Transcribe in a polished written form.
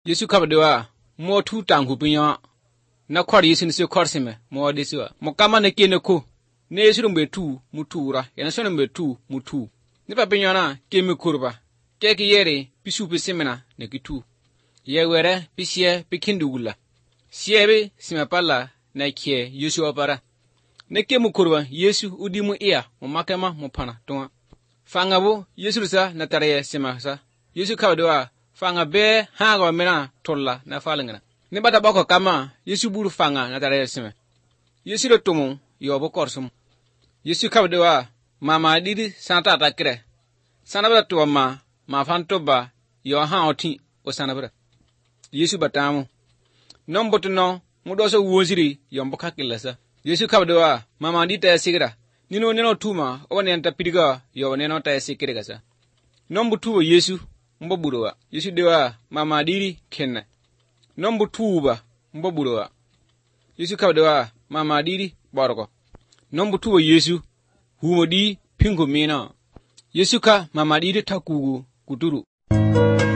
Yesu kabdewa mo tu tangu pinya na kwari Yesu nisi korsime mo desiwa mo kama ne kene ko ne Yesu mbe tu mutura yana so mbe tu mutu ne pa pinya na keme kurba keke yere pisu pisimena ne kitu ye were pisie pikindugula siebe simapala na kie Yesu opara ne keme kurba Yesu udimu iya mo makema mo pana tonga fangabo Yesu sa na tare sima sa Yesu kabdewa fanga be haga mena tolla na falangana ne bata bako kama Yesu buru fanga na tare sima Yesu do tumu yobo korsum Yesu kabdewa mama didi santa takre sanabra tuwa ma fantoba yo ha oti o sanabra Yesu batamu nomboto no mudoso woziri yombo kakilasa Yesu kabdewa mama dita sigira nino tuma o ne anta pidiga yo ne no ta sikire gasa nombu tuwa Yesu mboburowa Yesu dewa mama diri kenna nombu tuba mboburowa Yesu kabdewa mama diri borgo nombu tuwa Yesu humodi pingo mina Yesu ka mama diri takugu kuturu